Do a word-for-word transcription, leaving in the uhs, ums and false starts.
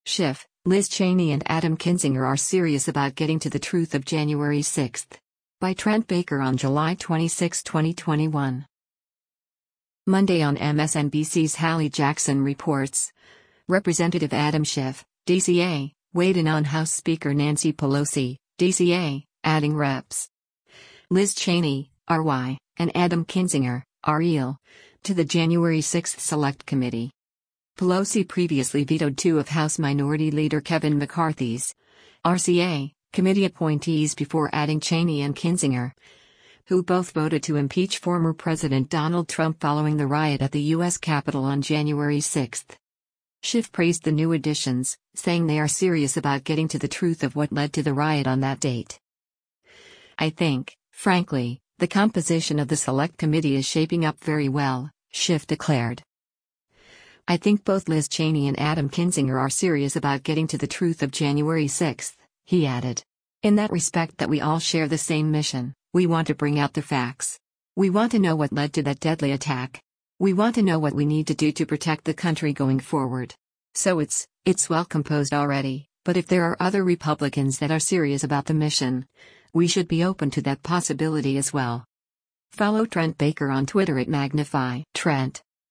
Schiff, Liz Cheney and Adam Kinzinger are serious about getting to the truth of January sixth. By Trent Baker on July twenty-sixth, twenty twenty-one. Monday on M S N B C's Hallie Jackson reports. Representative Adam Schiff, D C A, weighed in on House Speaker Nancy Pelosi, D C A, adding reps. Liz Cheney, R Y, and Adam Kinzinger, R E L, to the January sixth Select Committee. Pelosi previously vetoed two of House Minority Leader Kevin McCarthy's R C A committee appointees before adding Cheney and Kinzinger, who both voted to impeach former President Donald Trump following the riot at the U S Capitol on January sixth. Schiff praised the new additions, saying they are serious about getting to the truth of what led to the riot on that date. "I think, frankly, the composition of the Select Committee is shaping up very well," Schiff declared. "I think both Liz Cheney and Adam Kinzinger are serious about getting to the truth of January sixth, he added. "In that respect that we all share the same mission, we want to bring out the facts. We want to know what led to that deadly attack. We want to know what we need to do to protect the country going forward. So it's, it's well composed already, but if there are other Republicans that are serious about the mission, we should be open to that possibility as well." Follow Trent Baker on Twitter at Magnify Trent.